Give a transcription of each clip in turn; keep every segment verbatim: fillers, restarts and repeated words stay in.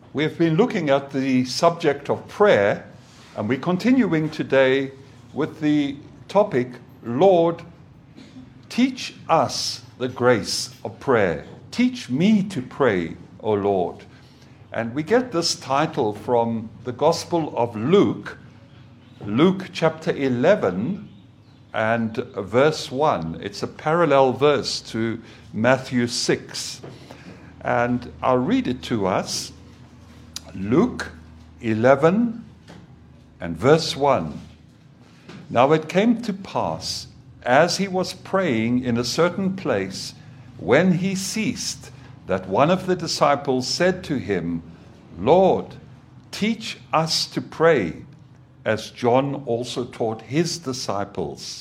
We have been looking at the subject of prayer, and we're continuing today with the topic, Lord, teach us the grace of prayer. Teach me to pray, O Lord. And we get this title from the Gospel of Luke, Luke chapter eleven and verse one. It's a parallel verse to Matthew six. And I'll read it to us. Luke eleven and verse one. Now it came to pass, as he was praying in a certain place, when he ceased, that one of the disciples said to him, Lord, teach us to pray, as John also taught his disciples.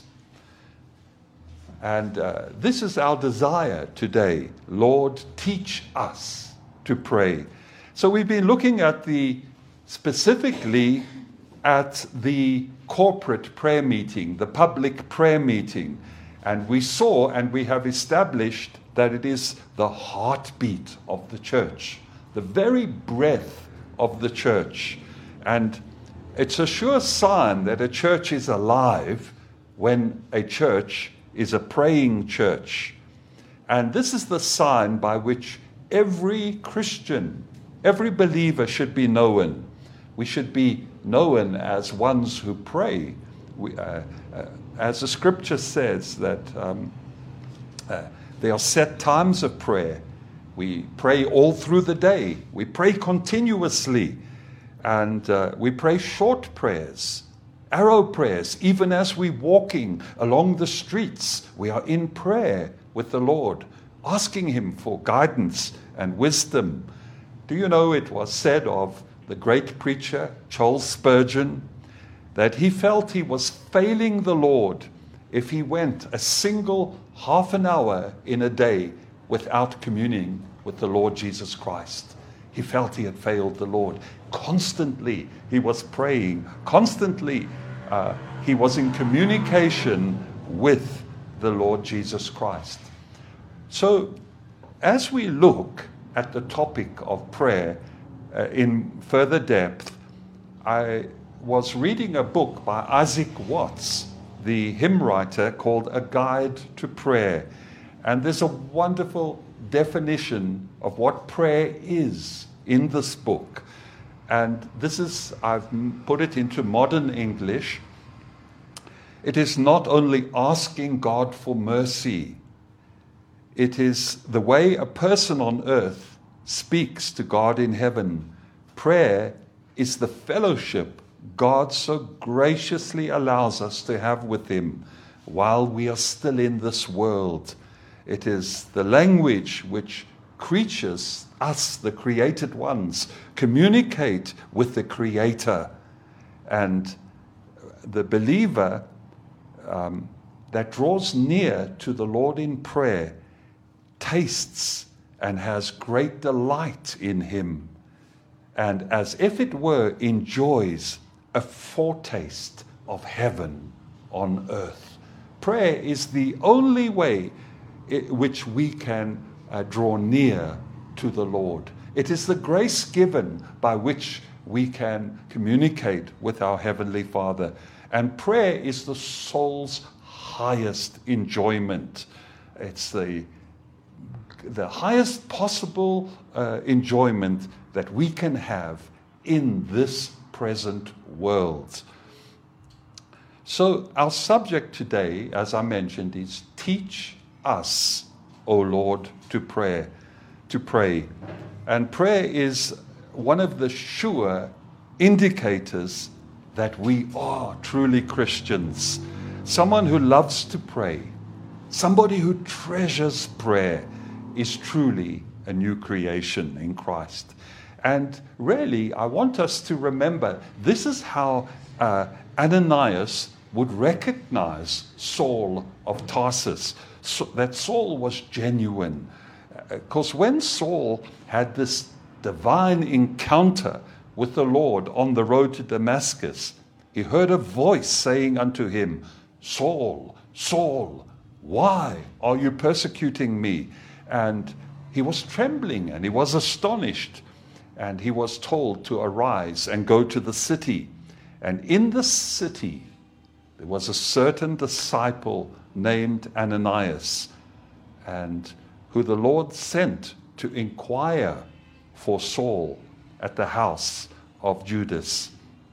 And uh, this is our desire today. Lord, teach us to pray. So we've been looking at the, specifically at the corporate prayer meeting, the public prayer meeting. And we saw and we have established that it is the heartbeat of the church, the very breath of the church. And it's a sure sign that a church is alive when a church is a praying church. And this is the sign by which every Christian, every believer should be known. We should be known as ones who pray. We, uh, uh, as the scripture says that um, uh, there are set times of prayer. We pray all through the day. We pray continuously. And uh, we pray short prayers, arrow prayers. Even as we're walking along the streets, we are in prayer with the Lord, asking Him for guidance and wisdom. Do you know it was said of the great preacher Charles Spurgeon that he felt he was failing the Lord if he went a single half an hour in a day without communing with the Lord Jesus Christ. He felt he had failed the Lord. Constantly he was praying. Constantly uh, he was in communication with the Lord Jesus Christ. So as we look at the topic of prayer uh, in further depth, I was reading a book by Isaac Watts, the hymn writer, called A Guide to Prayer. And there's a wonderful definition of what prayer is in this book. And this is, I've put it into modern English. It is not only asking God for mercy. It is the way a person on earth speaks to God in heaven. Prayer is the fellowship God so graciously allows us to have with Him while we are still in this world. It is the language which creatures, us, the created ones, communicate with the Creator. And the believer um, that draws near to the Lord in prayer tastes and has great delight in Him, and as if it were enjoys a foretaste of heaven on earth. Prayer is the only way in which we can uh, draw near to the Lord. It is the grace given by which we can communicate with our Heavenly Father. And prayer is the soul's highest enjoyment. It's the, the highest possible uh, enjoyment that we can have in this present world. So our subject today, as I mentioned, is teach us, O Lord, to pray, to pray. And prayer is one of the sure indicators that we are truly Christians. Someone who loves to pray, somebody who treasures prayer, is truly a new creation in Christ. And really, I want us to remember, this is how uh, Ananias would recognize Saul of Tarsus, so that Saul was genuine. Because uh, when Saul had this divine encounter with the Lord on the road to Damascus, he heard a voice saying unto him, Saul, Saul, why are you persecuting me? And he was trembling and he was astonished. and he was told to arise and go to the city. And in the city, there was a certain disciple named Ananias, and who the Lord sent to inquire for Saul at the house of Judas.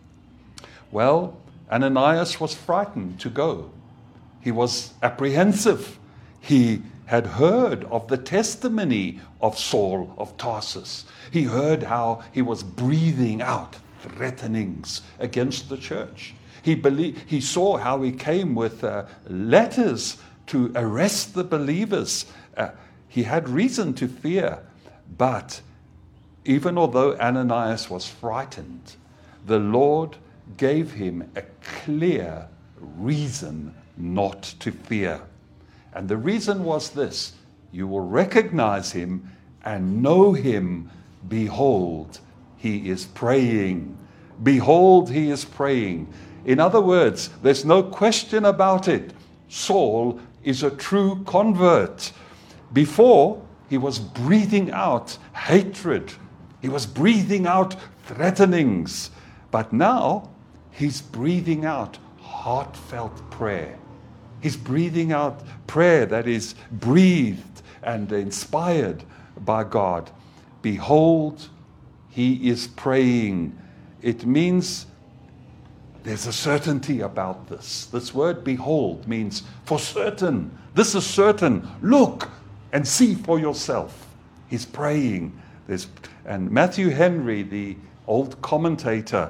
Well, Ananias was frightened to go. He was apprehensive. He had heard of the testimony of Saul of Tarsus. He heard how he was breathing out threatenings against the church. He believed, he saw how he came with uh, letters to arrest the believers. Uh, he had reason to fear, but even although Ananias was frightened, the Lord gave him a clear reason not to fear. And the reason was this: you will recognize him and know him. Behold, he is praying. Behold, he is praying. In other words, there's no question about it. Saul is a true convert. Before, he was breathing out hatred. He was breathing out threatenings. But now, he's breathing out heartfelt prayer. He's breathing out prayer that is breathed and inspired by God. Behold, he is praying. It means there's a certainty about this. This word behold means for certain. This is certain. Look and see for yourself. He's praying. There's, and Matthew Henry, the old commentator,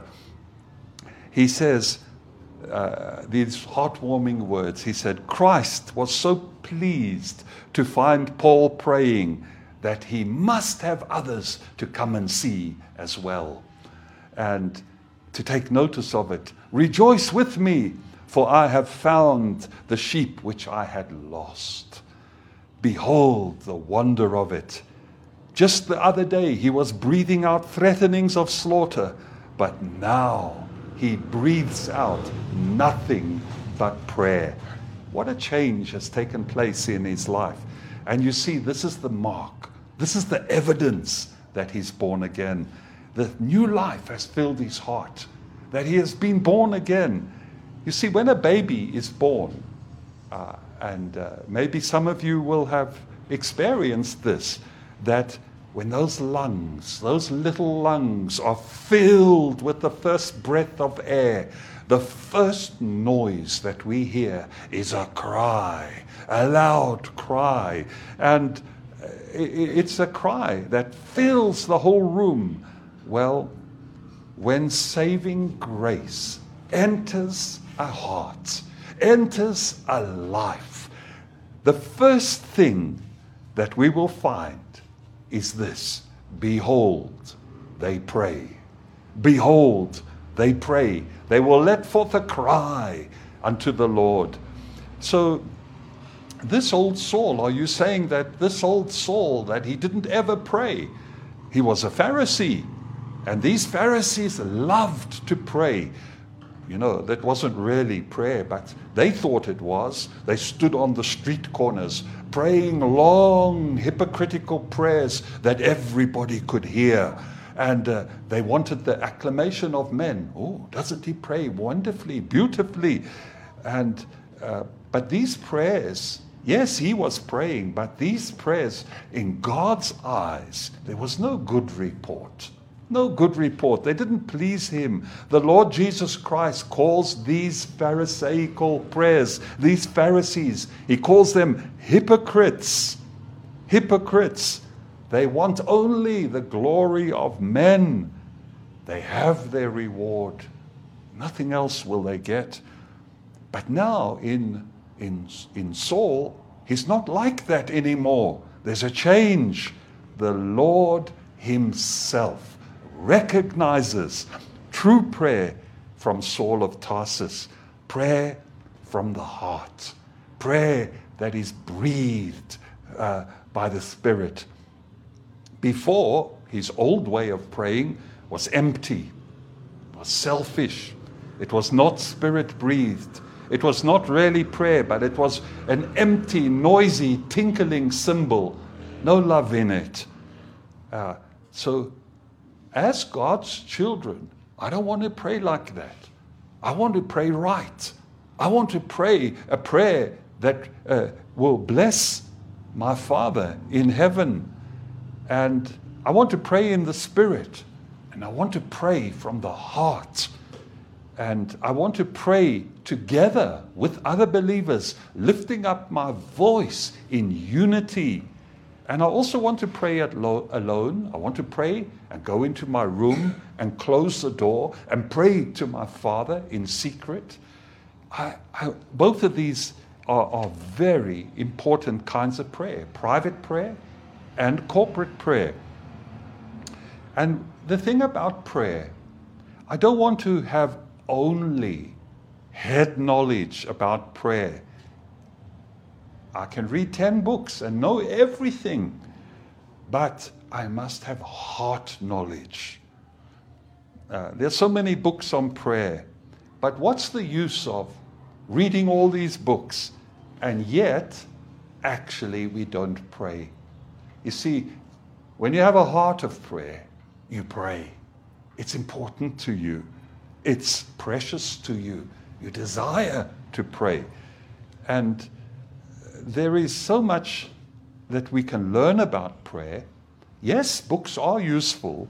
he says uh, these heartwarming words. He said, Christ was so pleased to find Paul praying that he must have others to come and see as well, and to take notice of it. Rejoice with me, for I have found the sheep which I had lost. Behold the wonder of it. Just the other day he was breathing out threatenings of slaughter, but now he breathes out nothing but prayer. What a change has taken place in his life. And you see, this is the mark. This is the evidence that he's born again. The new life has filled his heart, that he has been born again. You see, when a baby is born, uh, and uh, maybe some of you will have experienced this, that when those lungs, those little lungs are filled with the first breath of air, the first noise that we hear is a cry, a loud cry. And it's a cry that fills the whole room. Well, when saving grace enters a heart, enters a life, the first thing that we will find is this: behold, they pray. Behold, they pray. They will let forth a cry unto the Lord. So, this old Saul, are you saying that this old Saul, that he didn't ever pray? He was a Pharisee, and these Pharisees loved to pray. You know, that wasn't really prayer, but they thought it was. They stood on the street corners praying long, hypocritical prayers that everybody could hear. And uh, they wanted the acclamation of men. Oh, doesn't he pray wonderfully, beautifully? And uh, but these prayers, yes, he was praying, but these prayers, in God's eyes, there was no good report. No good report. They didn't please him. The Lord Jesus Christ calls these Pharisaical prayers, these Pharisees, he calls them hypocrites. Hypocrites. They want only the glory of men. They have their reward. Nothing else will they get. But now in, in, in Saul, he's not like that anymore. There's a change. The Lord himself recognizes true prayer from Saul of Tarsus. Prayer from the heart. Prayer that is breathed uh, by the Spirit. Before, his old way of praying was empty, was selfish. It was not Spirit-breathed. It was not really prayer, but it was an empty, noisy, tinkling cymbal. No love in it. Uh, so as God's children, I don't want to pray like that. I want to pray right. I want to pray a prayer that uh, will bless my Father in heaven. And I want to pray in the Spirit. And I want to pray from the heart. And I want to pray together with other believers, lifting up my voice in unity. And I also want to pray at lo- alone. I want to pray and go into my room and close the door and pray to my Father in secret. I, I, both of these are, are very important kinds of prayer, private prayer and corporate prayer. And the thing about prayer, I don't want to have only head knowledge about prayer. I can read ten books and know everything, but I must have heart knowledge. Uh, there's so many books on prayer, but what's the use of reading all these books and yet actually we don't pray? You see, when you have a heart of prayer, you pray. It's important to you. It's precious to you. You desire to pray. And there is so much that we can learn about prayer. Yes, books are useful.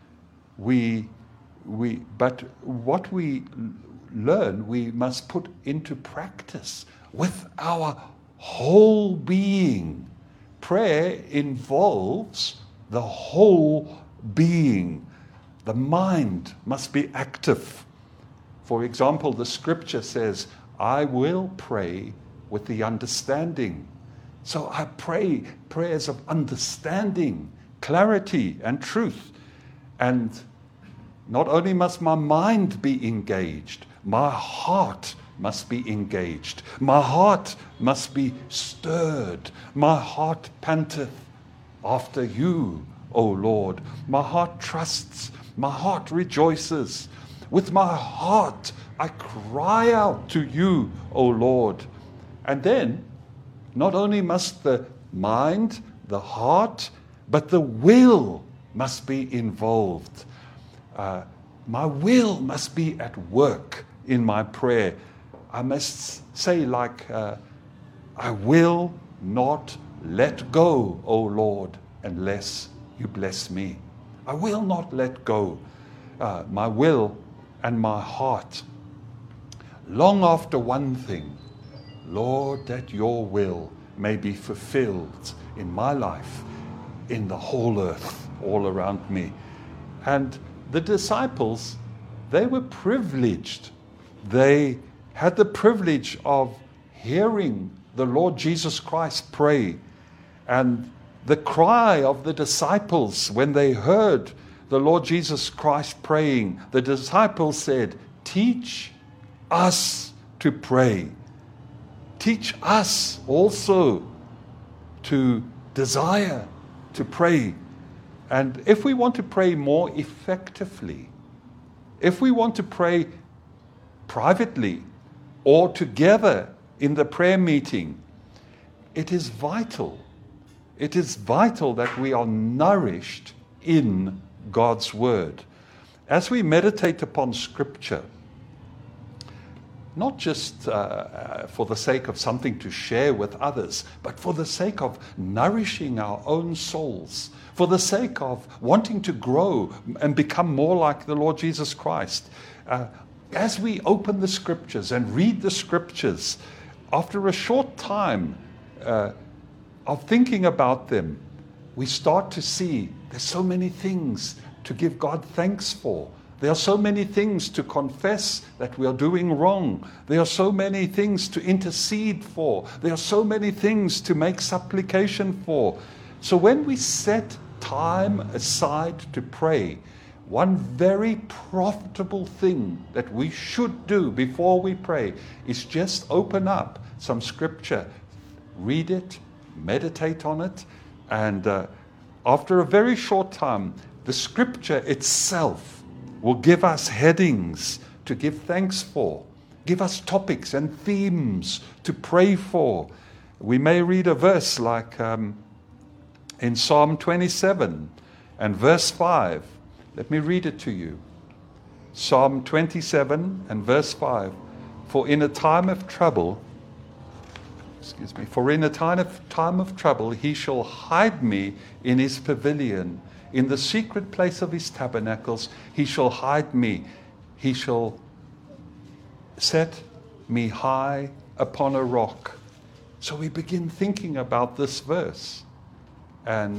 We, we, but what we learn, we must put into practice with our whole being. Prayer involves the whole being. The mind must be active. For example, the scripture says, I will pray with the understanding. So I pray prayers of understanding, clarity, and truth. And not only must my mind be engaged, my heart must be engaged. My heart must be stirred. My heart panteth after you, O Lord. My heart trusts. My heart rejoices. With my heart I cry out to you, O Lord. And then, not only must the mind, the heart, but the will must be involved. Uh, my will must be at work in my prayer. I must say like, uh, I will not let go, O Lord, unless you bless me. I will not let go. Uh, my will and my heart long after one thing, Lord, that your will may be fulfilled in my life, in the whole earth, all around me. And the disciples, they were privileged. They had the privilege of hearing the Lord Jesus Christ pray. And the cry of the disciples when they heard the Lord Jesus Christ praying, the disciples said, teach us to pray. Teach us also to desire to pray. And if we want to pray more effectively, if we want to pray privately or together in the prayer meeting, it is vital. It is vital that we are nourished in God's Word. As we meditate upon Scripture, not just uh, for the sake of something to share with others, but for the sake of nourishing our own souls, for the sake of wanting to grow and become more like the Lord Jesus Christ. Uh, as we open the Scriptures and read the Scriptures, after a short time uh, of thinking about them, we start to see there's so many things to give God thanks for. There are so many things to confess that we are doing wrong. There are so many things to intercede for. There are so many things to make supplication for. So when we set time aside to pray, one very profitable thing that we should do before we pray is just open up some scripture, read it, meditate on it, and uh, after a very short time, the scripture itself will give us headings to give thanks for, give us topics and themes to pray for. We may read a verse like um, in Psalm twenty-seven and verse five. Let me read it to you. Psalm twenty-seven and verse five. For in a time of trouble, excuse me, for in a time of, time of trouble, he shall hide me in his pavilion. In the secret place of his tabernacles, he shall hide me. He shall set me high upon a rock. So we begin thinking about this verse. And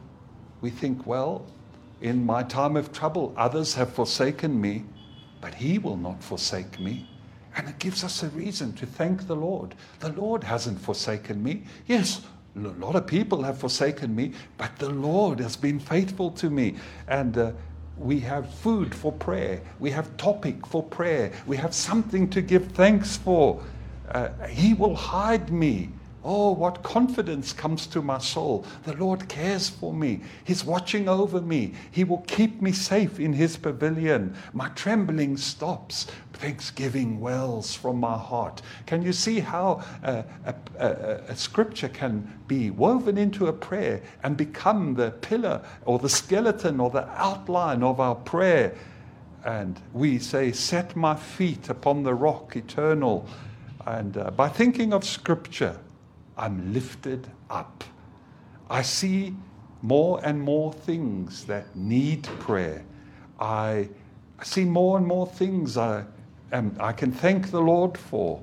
we think, well, in my time of trouble, others have forsaken me, but he will not forsake me. And it gives us a reason to thank the Lord. The Lord hasn't forsaken me. Yes, a lot of people have forsaken me, but the Lord has been faithful to me. And uh, we have food for prayer. We have topic for prayer. We have something to give thanks for. Uh, he will hide me. Oh, what confidence comes to my soul. The Lord cares for me. He's watching over me. He will keep me safe in his pavilion. My trembling stops. Thanksgiving wells from my heart. Can you see how uh, a, a, a scripture can be woven into a prayer and become the pillar or the skeleton or the outline of our prayer? And we say, set my feet upon the rock eternal. And uh, by thinking of scripture, I'm lifted up. I see more and more things that need prayer. I, I see more and more things I, am, I can thank the Lord for.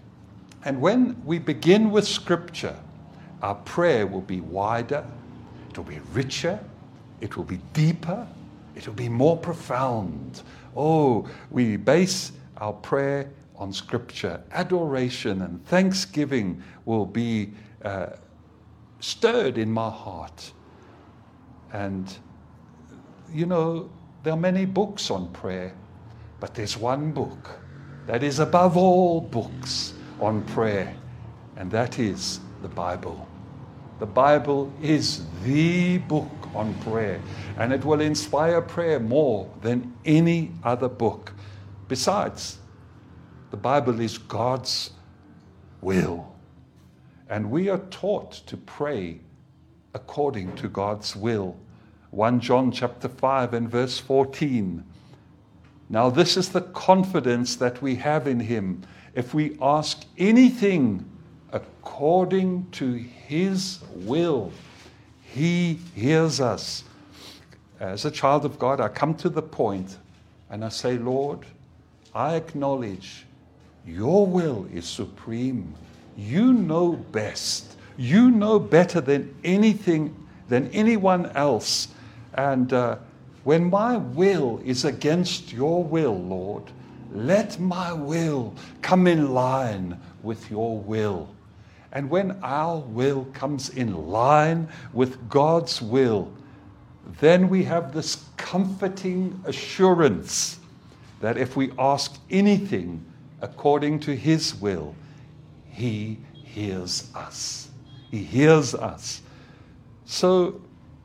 And when we begin with Scripture, our prayer will be wider, it will be richer, it will be deeper, it will be more profound. Oh, we base our prayer on Scripture. Adoration and thanksgiving will be uh, stirred in my heart. And, you know, there are many books on prayer, but there's one book that is above all books on prayer, and that is the Bible. The Bible is the book on prayer, and it will inspire prayer more than any other book. Besides, the Bible is God's will. And we are taught to pray according to God's will. First John chapter five and verse fourteen. Now this is the confidence that we have in him. If we ask anything according to his will, he hears us. As a child of God, I come to the point and I say, Lord, I acknowledge your will is supreme. You know best. You know better than anything, than anyone else. And uh, when my will is against your will, Lord, let my will come in line with your will. And when our will comes in line with God's will, then we have this comforting assurance that if we ask anything according to his will, he hears us. He hears us. So,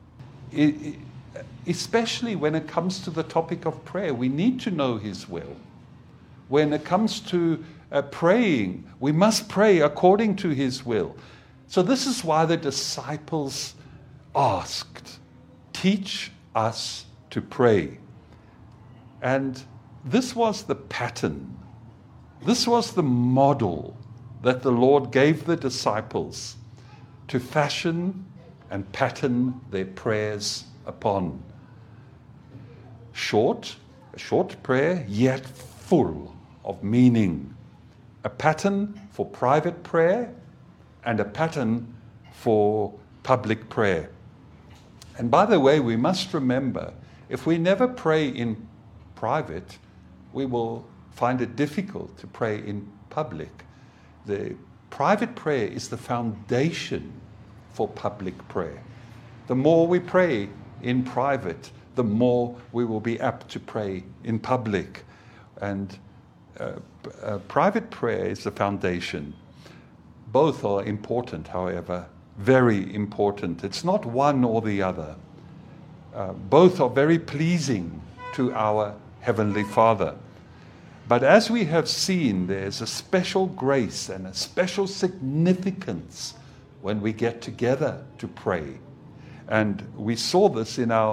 especially when it comes to the topic of prayer, we need to know his will. When it comes to uh, praying, we must pray according to his will. So this is why the disciples asked, teach us to pray. And this was the pattern. This was the model that the Lord gave the disciples to fashion and pattern their prayers upon. Short, a short prayer, yet full of meaning. A pattern for private prayer and a pattern for public prayer. And by the way, we must remember, if we never pray in private, we will find it difficult to pray in public. The private prayer is the foundation for public prayer. The more we pray in private, the more we will be apt to pray in public. And uh, uh, private prayer is the foundation. Both are important, however, very important. It's not one or the other. Uh, both are very pleasing to our Heavenly Father. But as we have seen, there's a special grace and a special significance when we get together to pray. And we saw this in our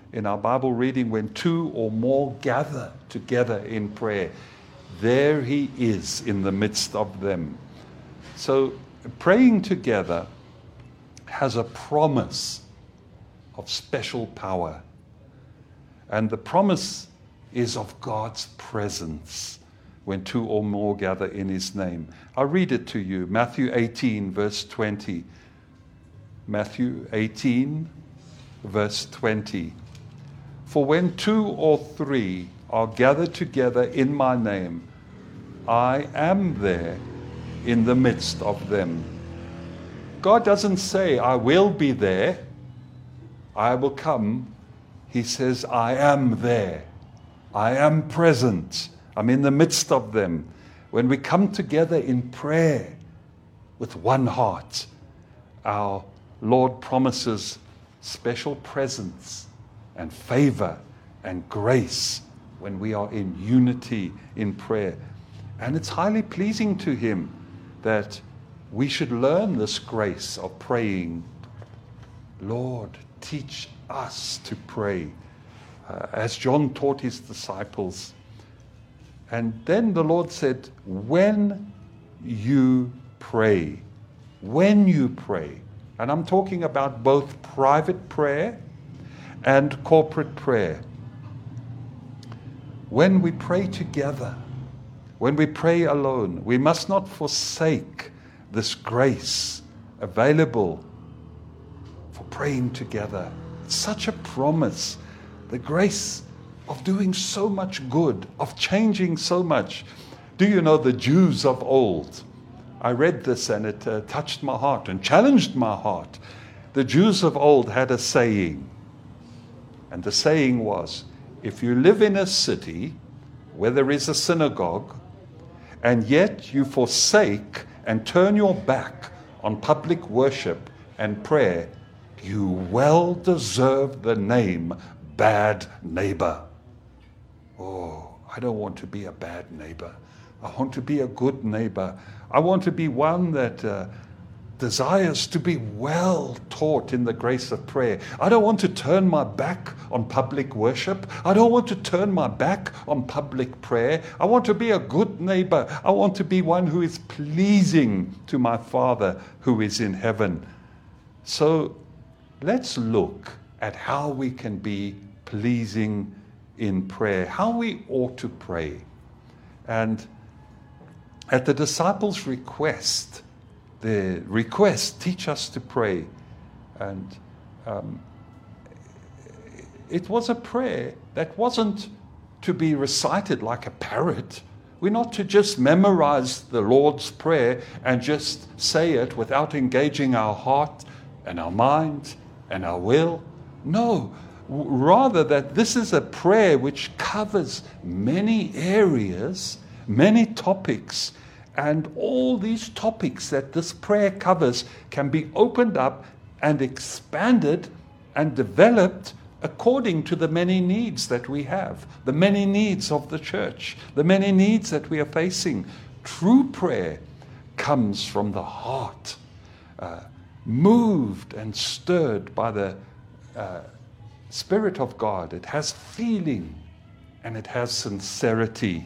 in our Bible reading, when two or more gather together in prayer, there he is in the midst of them. So praying together has a promise of special power. And the promise is of God's presence when two or more gather in his name. I'll read it to you. Matthew eighteen, verse twenty. Matthew eighteen, verse twenty. For when two or three are gathered together in my name, I am there in the midst of them. God doesn't say, I will be there, I will come. He says, I am there. I am present. I'm in the midst of them. When we come together in prayer with one heart, our Lord promises special presence and favor and grace when we are in unity in prayer. And it's highly pleasing to him that we should learn this grace of praying. Lord, teach us to pray, uh, as John taught his disciples. And then the Lord said, when you pray, when you pray, and I'm talking about both private prayer and corporate prayer. When we pray together, when we pray alone, we must not forsake this grace available for praying together. It's such a promise. The grace of doing so much good, of changing so much. Do you know the Jews of old? I read this and it uh, touched my heart and challenged my heart. The Jews of old had a saying. And the saying was, if you live in a city where there is a synagogue, and yet you forsake and turn your back on public worship and prayer, you well deserve the name bad neighbor. Oh, I don't want to be a bad neighbor. I want to be a good neighbor. I want to be one that uh, desires to be well taught in the grace of prayer. I don't want to turn my back on public worship. I don't want to turn my back on public prayer. I want to be a good neighbor. I want to be one who is pleasing to my Father who is in heaven. So let's look at how we can be pleasing in prayer, how we ought to pray. And at the disciples' request, the request, teach us to pray. And um, it was a prayer that wasn't to be recited like a parrot. We're not to just memorize the Lord's Prayer and just say it without engaging our heart and our mind and our will. No, rather that this is a prayer which covers many areas, many topics, and all these topics that this prayer covers can be opened up and expanded and developed according to the many needs that we have, the many needs of the church, the many needs that we are facing. True prayer comes from the heart, uh, moved and stirred by the uh, Spirit of God. It has feeling and it has sincerity.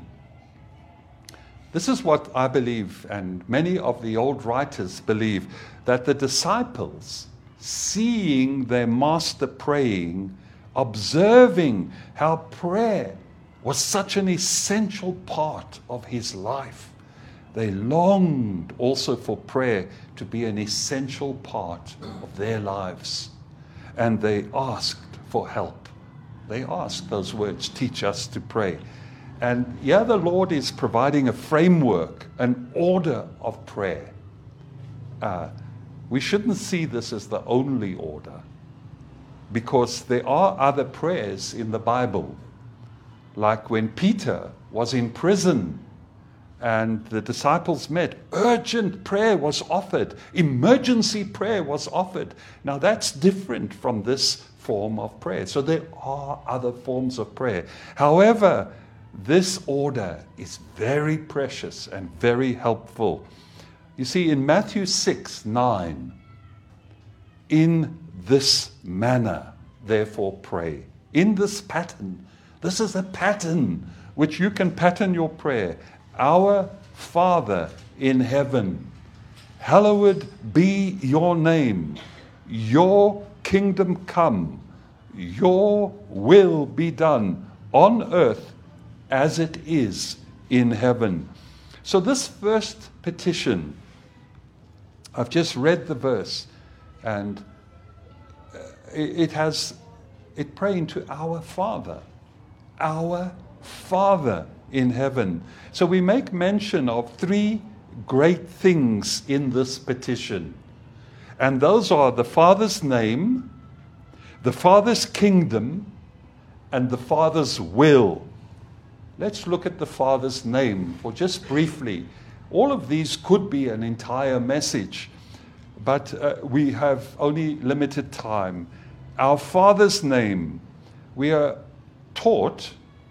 This is what I believe, and many of the old writers believe, that the disciples, seeing their master praying, observing how prayer was such an essential part of his life, they longed also for prayer to be an essential part of their lives. And they asked for help. They asked those words, teach us to pray. And yeah, the Lord is providing a framework, an order of prayer. Uh, we shouldn't see this as the only order, because there are other prayers in the Bible, like when Peter was in prison and the disciples met, urgent prayer was offered, emergency prayer was offered. Now that's different from this form of prayer. So there are other forms of prayer. However, this order is very precious and very helpful. You see, in Matthew six nine, in this manner, therefore pray. in this pattern. This is a pattern which you can pattern your prayer. Our Father in heaven, hallowed be your name. Your kingdom come. Your will be done on earth as it is in heaven. So this first petition, I've just read the verse, and it has it praying to our Father, our Father in heaven. So we make mention of three great things in this petition, and those are the Father's name, the Father's kingdom, and the Father's will. Let's look at the Father's name for just briefly. All of these could be an entire message, but uh, we have only limited time. Our Father's name, we are taught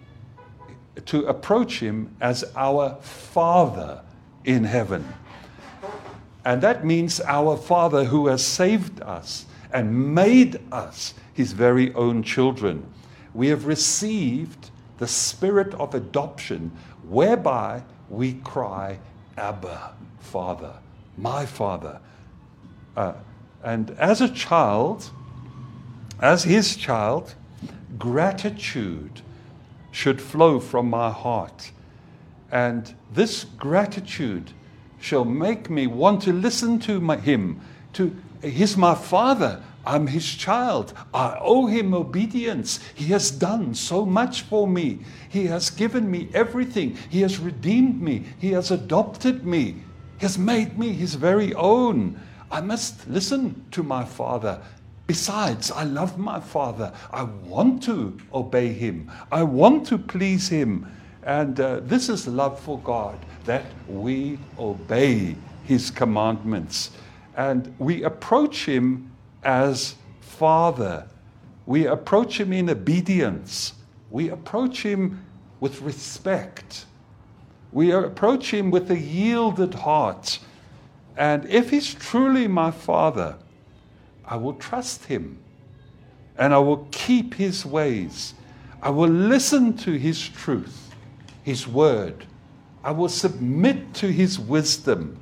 to approach him as our Father in heaven. And that means our Father who has saved us and made us his very own children. We have received the spirit of adoption, whereby we cry, Abba, Father, my Father. Uh, and as a child, as his child, gratitude should flow from my heart. And this gratitude shall make me want to listen to my, him. To, he's my Father. I'm his child. I owe him obedience. He has done so much for me. He has given me everything. He has redeemed me. He has adopted me. He has made me his very own. I must listen to my Father. Besides, I love my Father. I want to obey him. I want to please him. And uh, this is love for God, that we obey his commandments. And we approach him as Father. We approach him in obedience. We approach him with respect. We approach him with a yielded heart. And if he's truly my Father, I will trust him. And I will keep his ways. I will listen to his truth, his word. I will submit to his wisdom.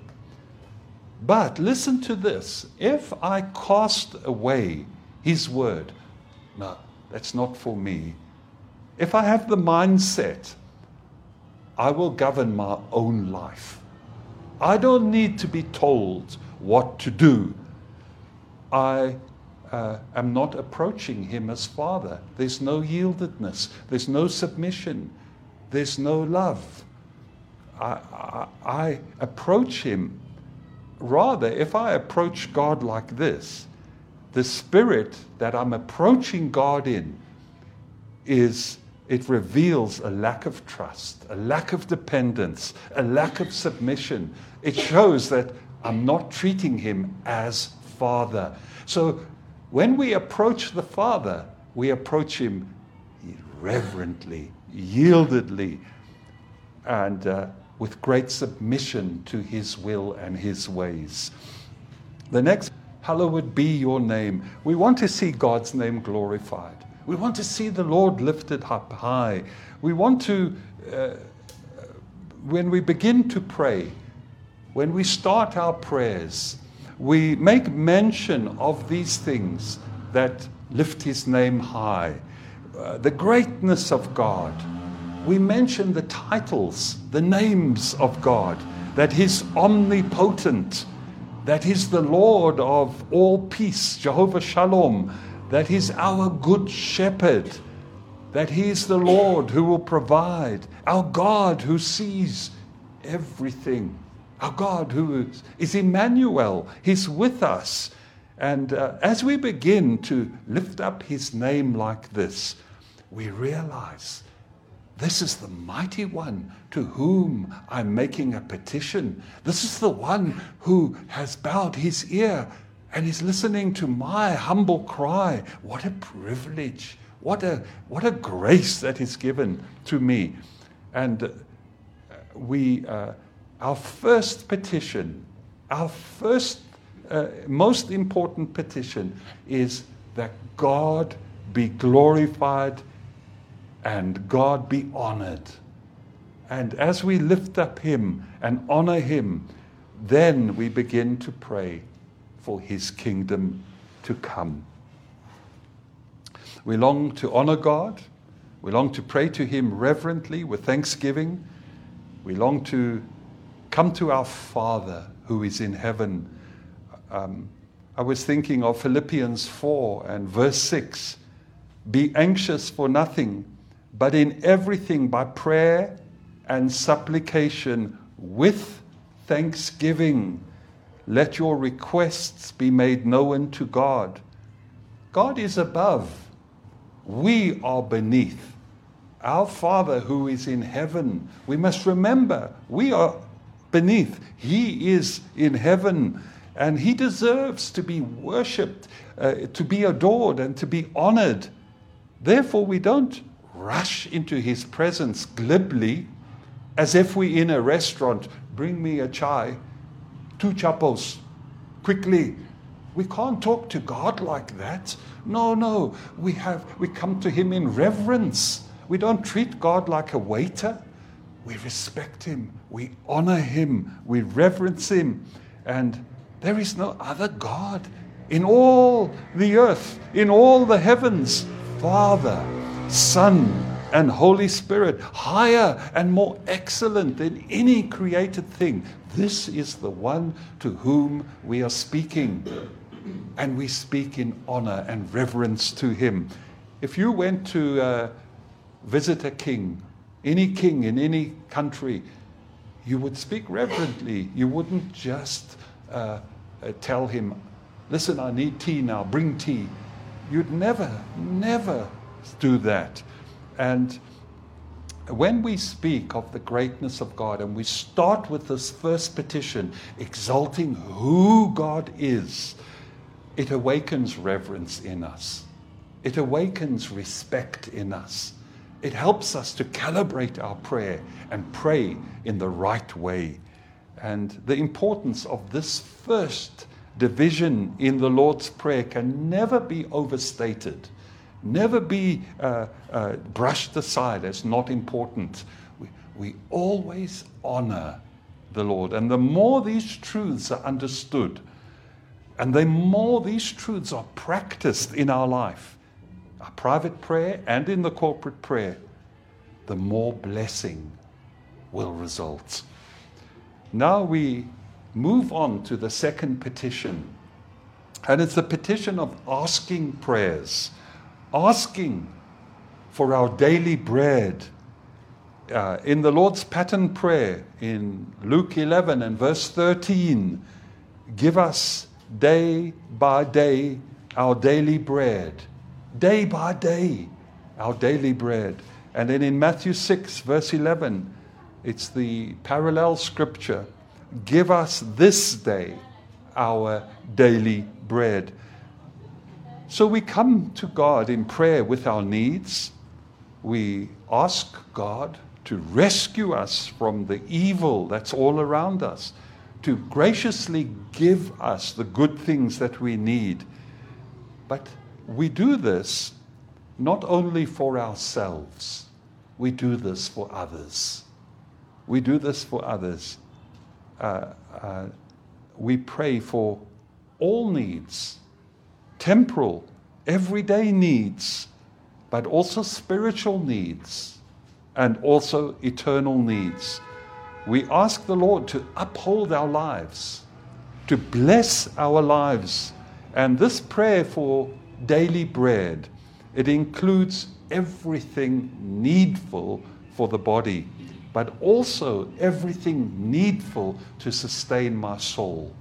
But listen to this. If I cast away his word, no, that's not for me. If I have the mindset, I will govern my own life. I don't need to be told what to do. I uh, am not approaching him as Father. There's no yieldedness. There's no submission. There's no love. I, I, I approach him. Rather, if I approach God like this, the spirit that I'm approaching God in is, it reveals a lack of trust, a lack of dependence, a lack of submission. It shows that I'm not treating him as Father. So when we approach the Father, we approach him reverently, yieldedly, and uh, with great submission to his will and his ways. The next, hallowed be your name. We want to see God's name glorified. We want to see the Lord lifted up high. We want to, uh, when we begin to pray, when we start our prayers, we make mention of these things that lift his name high. Uh, the greatness of God. We mention the titles, the names of God, that he's omnipotent, that he's the Lord of all peace, Jehovah Shalom, that he's our good shepherd, that he's the Lord who will provide, our God who sees everything, our God who is, is Emmanuel, he's with us. And uh, as we begin to lift up his name like this, we realize this is the mighty one to whom I'm making a petition. This is the one who has bowed his ear and is listening to my humble cry. What a privilege. What a, what a grace that is given to me. And uh, we, uh, our first petition, our first, uh, most important petition is that God be glorified and God be honored. And as we lift up him and honor him, then we begin to pray for his kingdom to come. We long to honor God. We long to pray to him reverently with thanksgiving. We long to come to our Father who is in heaven. Um, I was thinking of Philippians four and verse six. Be anxious for nothing, but in everything by prayer and supplication with thanksgiving, let your requests be made known to God. God is above. We are beneath. Our Father who is in heaven, we must remember, we are beneath. He is in heaven, and he deserves to be worshipped, uh, to be adored, and to be honored. Therefore, we don't rush into his presence glibly, as if we're in a restaurant. Bring me a chai, two chapos, quickly. We can't talk to God like that. No, no, we have we come to him in reverence. We don't treat God like a waiter. We respect him. We honor him. We reverence him. And there is no other God in all the earth, in all the heavens. Father, Son, and Holy Spirit, higher and more excellent than any created thing. This is the one to whom we are speaking. And we speak in honor and reverence to him. If you went to uh, visit a king, any king in any country, you would speak reverently. You wouldn't just uh, uh, tell him, listen, I need tea now, bring tea. You'd never, never do that. And when we speak of the greatness of God, and we start with this first petition, exalting who God is, it awakens reverence in us. It awakens respect in us. It helps us to calibrate our prayer and pray in the right way. And the importance of this first division in the Lord's Prayer can never be overstated, never be uh, uh, brushed aside as not important. We, we always honor the Lord. And the more these truths are understood, and the more these truths are practiced in our life, our private prayer and in the corporate prayer, the more blessing will result. Now we move on to the second petition. And it's the petition of asking prayers, asking for our daily bread. Uh, in the Lord's pattern prayer in Luke eleven and verse thirteen, give us day by day our daily bread. Day by day, our daily bread. And then in Matthew six, verse eleven, it's the parallel scripture. Give us this day our daily bread. So we come to God in prayer with our needs. We ask God to rescue us from the evil that's all around us, to graciously give us the good things that we need. But we do this not only for ourselves, we do this for others. We do this for others. Uh, uh, we pray for all needs, temporal, everyday needs, but also spiritual needs, and also eternal needs. We ask the Lord to uphold our lives, to bless our lives. And this prayer for daily bread, it includes everything needful for the body, but also everything needful to sustain my soul.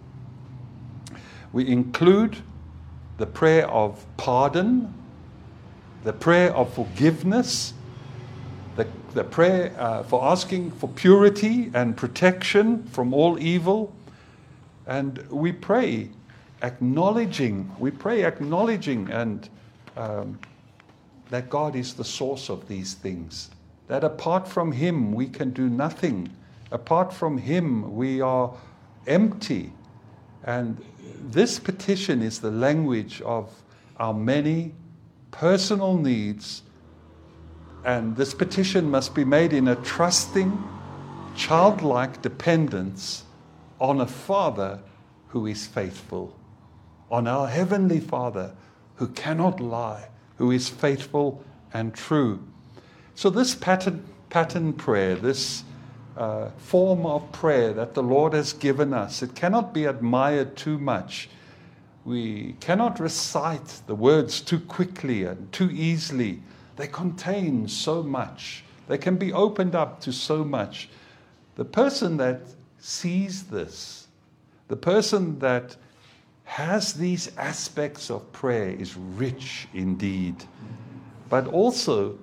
We include the prayer of pardon, the prayer of forgiveness, the, the prayer uh, for asking for purity and protection from all evil. And we pray acknowledging, we pray acknowledging and um, that God is the source of these things. That apart from him, we can do nothing. Apart from him, we are empty. And this petition is the language of our many personal needs, and this petition must be made in a trusting, childlike dependence on a Father who is faithful, on our Heavenly Father who cannot lie, who is faithful and true. So this pattern, pattern prayer, this uh, form of prayer that the Lord has given us, it cannot be admired too much. We cannot recite the words too quickly and too easily. They contain so much. They can be opened up to so much. The person that sees this, the person that has these aspects of prayer is rich indeed. But also,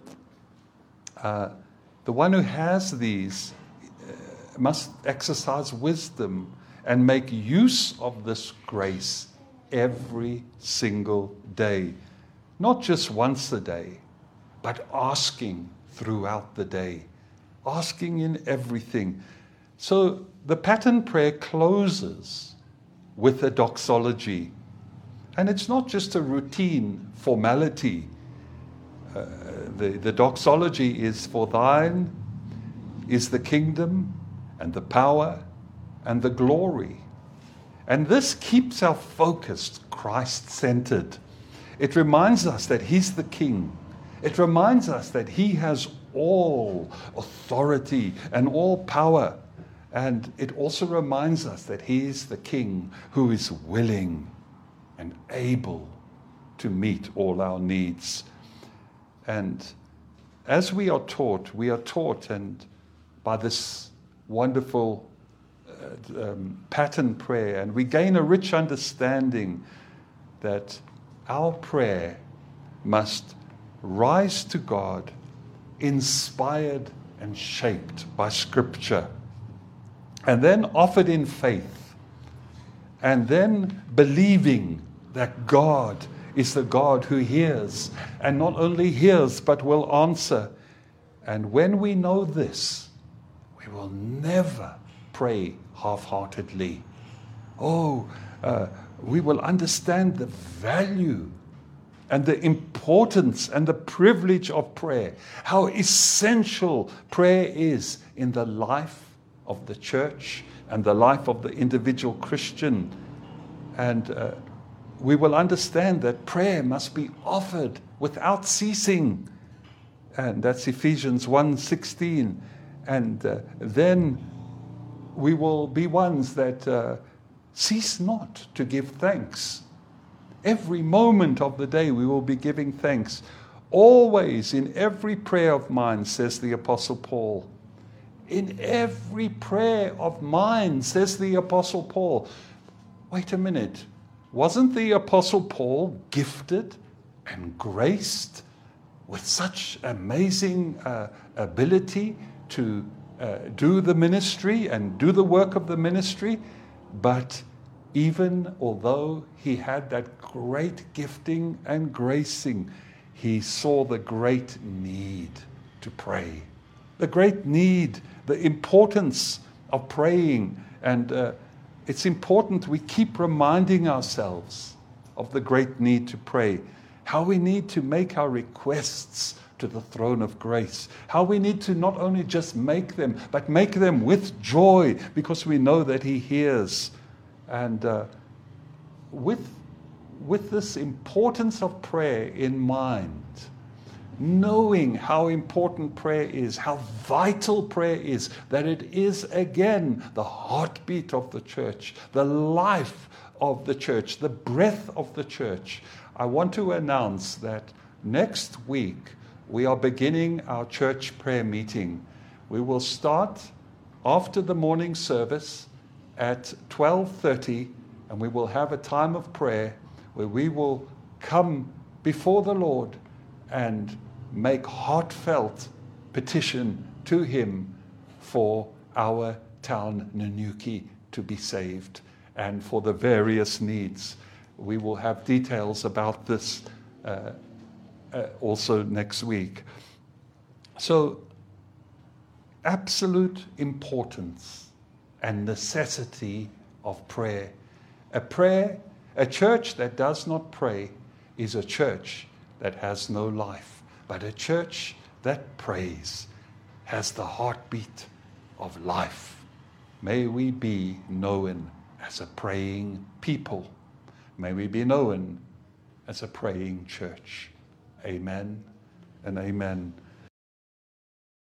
uh, the one who has these uh, must exercise wisdom and make use of this grace every single day. Not just once a day, but asking throughout the day. Asking in everything. So the pattern prayer closes with a doxology. And it's not just a routine formality. Uh, the, the doxology is, for thine is the kingdom and the power and the glory. And this keeps our focus Christ-centered. It reminds us that He's the King. It reminds us that He has all authority and all power. And it also reminds us that He is the King who is willing and able to meet all our needs. And as we are taught, we are taught and by this wonderful uh, um, pattern prayer, and we gain a rich understanding that our prayer must rise to God, inspired and shaped by Scripture, and then offered in faith, and then believing that God is the God who hears, and not only hears, but will answer. And when we know this, we will never pray half-heartedly. Oh, uh, we will understand the value and the importance and the privilege of prayer, how essential prayer is in the life of the church and the life of the individual Christian. And uh, we will understand that prayer must be offered without ceasing. And that's Ephesians one sixteen. And uh, then we will be ones that uh, cease not to give thanks. Every moment of the day we will be giving thanks. Always, in every prayer of mine, says the Apostle Paul. In every prayer of mine, says the Apostle Paul. Wait a minute. Wasn't the Apostle Paul gifted and graced with such amazing uh, ability to uh, do the ministry and do the work of the ministry? But even although he had that great gifting and gracing, he saw the great need to pray. The great need, the importance of praying. And uh, it's important we keep reminding ourselves of the great need to pray. How we need to make our requests to the throne of grace. How we need to not only just make them, but make them with joy, because we know that He hears. And uh, with, with this importance of prayer in mind, knowing how important prayer is, how vital prayer is, that it is again the heartbeat of the church, the life of the church, the breath of the church, I want to announce that next week we are beginning our church prayer meeting. We will start after the morning service at twelve thirty, and we will have a time of prayer where we will come before the Lord and make heartfelt petition to Him for our town, Nanuki, to be saved, and for the various needs. We will have details about this uh, uh, also next week. So, absolute importance and necessity of prayer. A prayer, a church that does not pray is a church that has no life, but a church that prays has the heartbeat of life. May we be known as a praying people. May we be known as a praying church. Amen and amen.